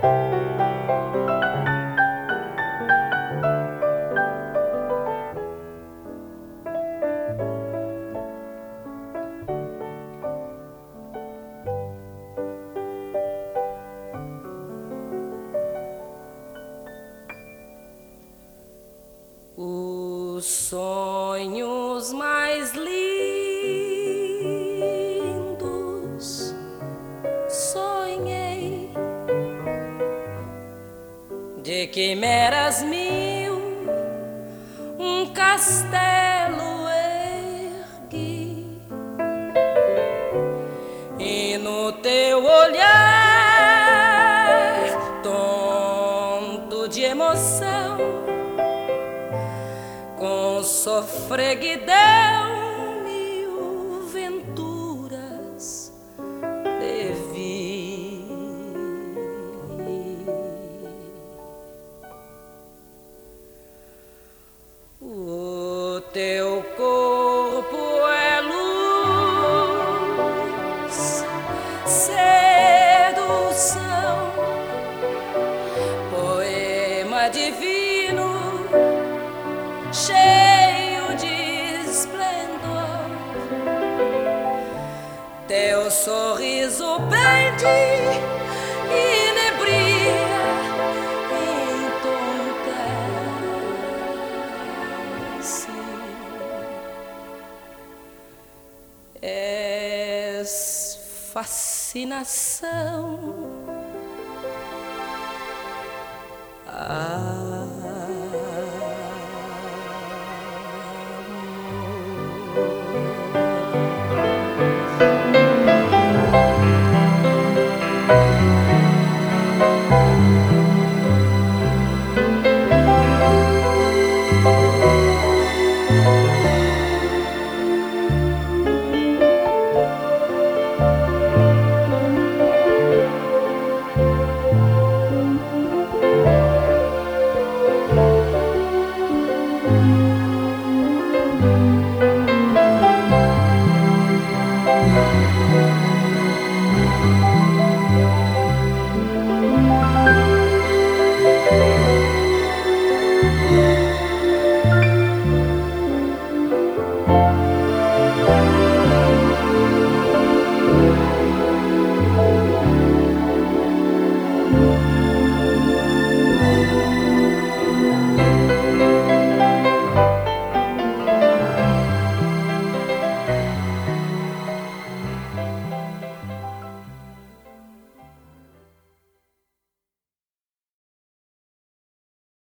Os sonhos mais lindos sonhei, de quimeras mil um castelo ergui, e no teu olhar tonto de emoção, com sofreguidão mil venturas devi. O teu corpo é luz, sedução, poema divino, cheio de esplendor. Teu sorriso prende, inebria, entorpece. És fascinação,